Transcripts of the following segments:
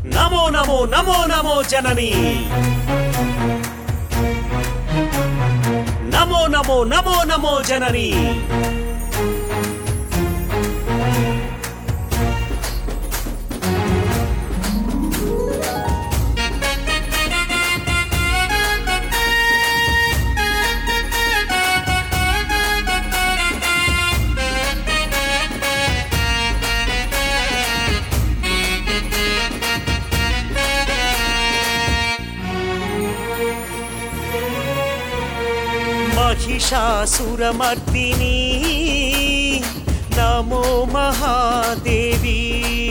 నమో నమో నమో నమో జనని నమో నమో నమో నమో జనని महिषासुरमर्दिनी नमो महादेवी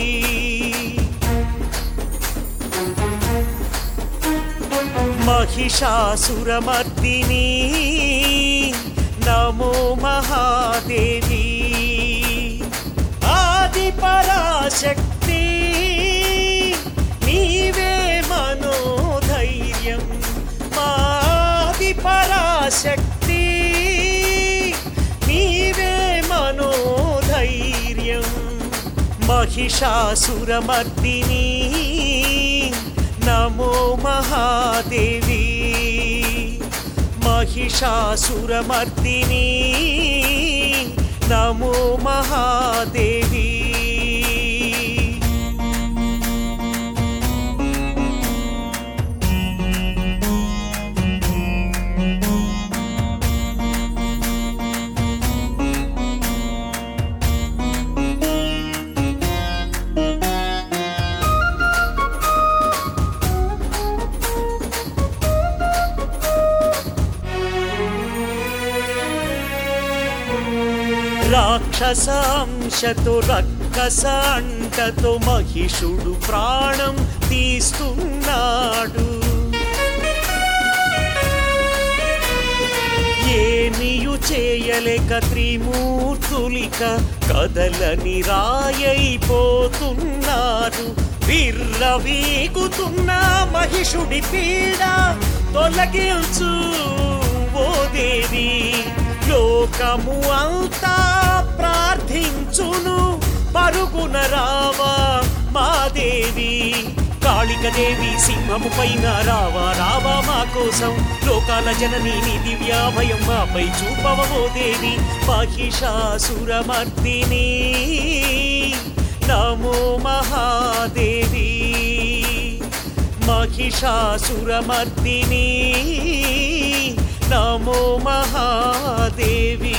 महिषासुरमर्दिनी नमो महादेवी आदिपराशक्ति नीवे मनोधैर्यं आदिपराशक्ति महिषासुरमर्दिनी नमो महादेवी महिषासुरमर्दिनी नमो महादेवी రాక్షసాంశతో రక్కస అంటతో మహిషుడు ప్రాణం తీస్తున్నాడు ఏమియు చేయలేక త్రిమూర్తులిక కదలని రాయైపోతున్నారు విర్రవీగుతున్న మహిషుడి పీడ తొలగించు ఓ దేవి లోకము అంతా ప్రార్థించును పరుగున రావా మాదేవి కాళికదేవి సింహము పైన రావా రావా మా కోసం లోకాల జనని నీ దివ్యాభయం మాపై చూపవో దేవి महिषासुरमर्दिनी नमो महादेवी महिषासुरमर्दिनी नमो महादेवी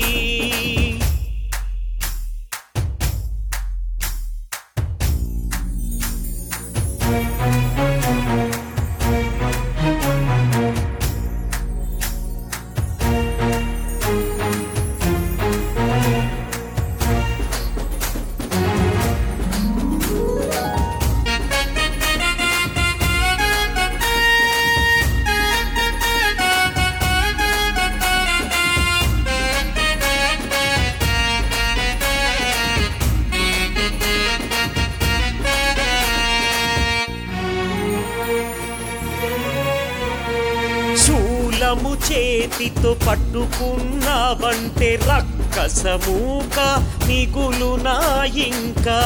శూలము చేతితో పట్టుకున్నావంటే రక్కసమూక మిగులునా ఇంకా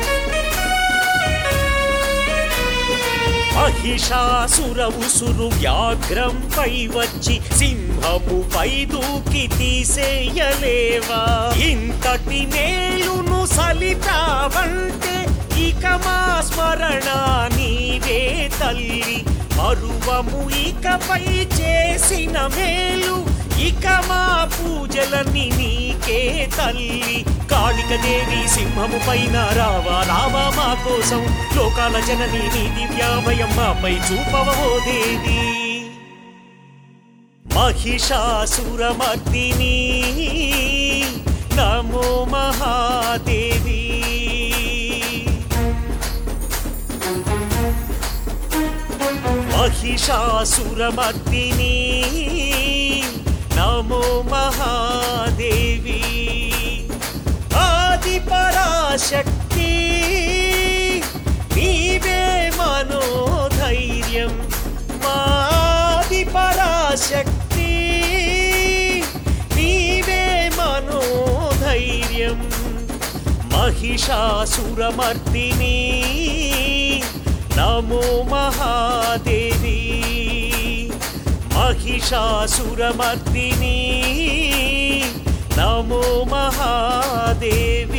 महिषासुर ఉసురు వ్యాఘ్రంపై వచ్చి సింహముపై దూకి తీసేయలేవా ఇంతటి మేలును సలితావంటే ఇక మా స్మరణ నీవే తల్లి మరువము ఇకపై చేసిన మేలు ఇక మా పూజలన్నీ నీకే తల్లి కాళికదేవి సింహము పైన రావా రావా మా కోసం లోకాల జనని నీ దివ్యాభయం మాపై చూపవో దేవి महिषासुरमर्दिनी नमो महादेवी महिषासुरमर्दिनी नमो महादेवी आदिपराशक्ति नीवे मनोधैर्यं आदिपराशक्ति नीवे मनोधैर्यं महिषासुरमर्दिनी महिषासुरमर्दिनी नमो महादेवी।